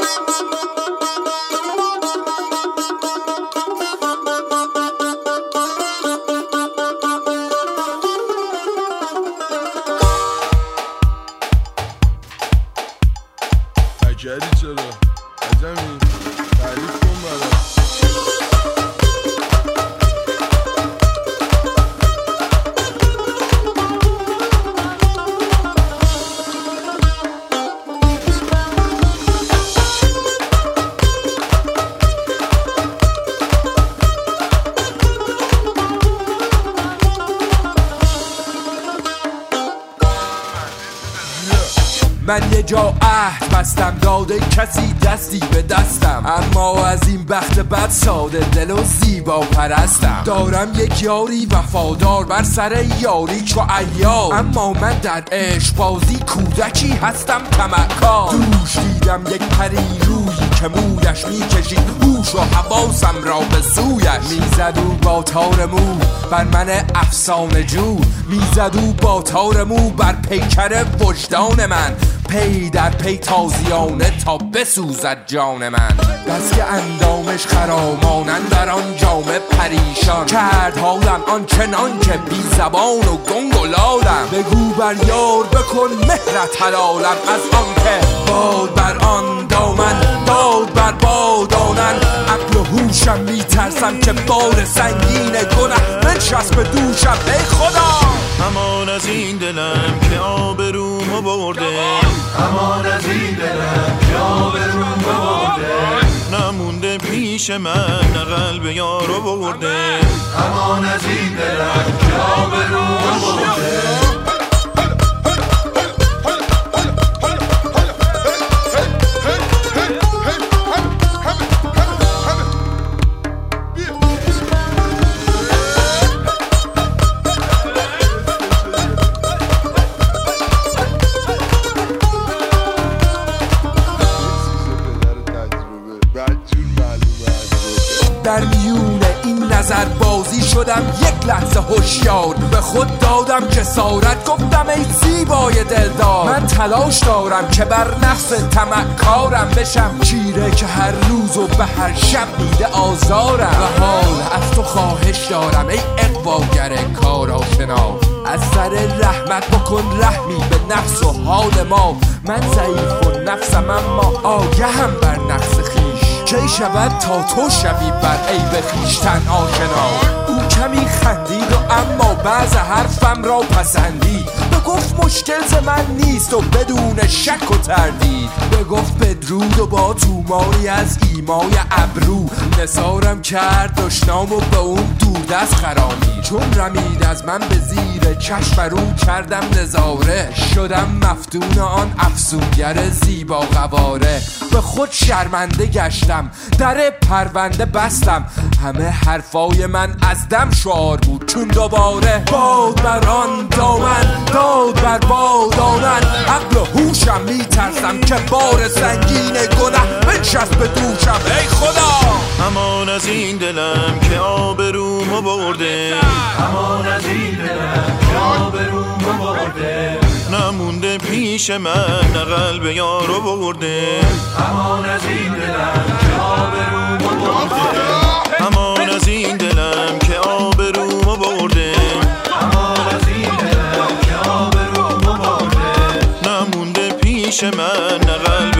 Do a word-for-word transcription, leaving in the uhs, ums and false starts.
عجلی چرا؟ عجمی تعریف کن برا من یه جا عهد بستم داده کسی دستی به دستم، اما از این بخت بد ساده دل و زیبا پرستم. دارم یک یاری وفادار بر سر یاری چو عیار، اما من در عشق بازی کودکی هستم طمعکار. دوش دیدم یک پری رویی که مویش میکشید هوش و حواسم را به سویش. میزد او با تار مو بر من افسانه جو، میزد او با تار مو بر پیکر وجدان من. پی در پی تازیانه تا بسوزد جان من. بس که اندامش خرامانند در آن جامه پریشان، کرد حالم آن چنان که بی زبان و گنگ و لالم. بگو بر یار بکن مهرت حلالم، از آن که باد بر آن دامن داد بر بادانن. عقل و هوشم میترسم که بار سنگین گنه بنشست به دوشم. ای خدا امان از این دلم که آبرومو برده، امان از این دلم که آبرومو برده. نمونده پیش من نه قلب یارو برده. امان از این دلم که آبرومو برده. در میون این نظر بازی شدم یک لحظه هوشیار، به خود دادم جسارت گفتم ای زیبای دلدار. من تلاش دارم که بر نفس طمعکارم بشم چیره که هر روز و به هر شب میده آزارم. و حال از تو خواهش دارم ای اقواگر کار آشنا، از سر رحمت بکن رحمی به نفس و حال ما. من ضعیف و نفسم اما آگهم بر نقص خویش، کی شود تا تو شوی بر عیب خویشتن آشنا. او کمی خندید و اما بعض حرفم را پسندید، بگفت مشکل ز من نیست و بدون شک و تردید. بگفت بدرود و با توماری از ایمای ابرو، نثارم کرد دشنام و به اون دوردست خرامید. چون رمید از من به زیر چشم رو کردم نظاره، شدم مفتون آن افسونگر زیبا قواره. به خود شرمنده گشتم در پرونده بستم، همه حرفای من از دم شعار بود چون دوباره باد بر آن دامن داد بر بادانن. عقل و هوشم میترسم که بار سنگین گنه بنشست به دوشم. ای خدا امان از این دلم که آبرومو برده، امان از این دلم که آبرومو برده. نمونده پیش من نه قلب یارو برده. امان از این دلم که آبرومو برده. امان از این دلم که آبرومو برده. امان از این دلم که آبرومو برده. نمونده پیش من نه قلب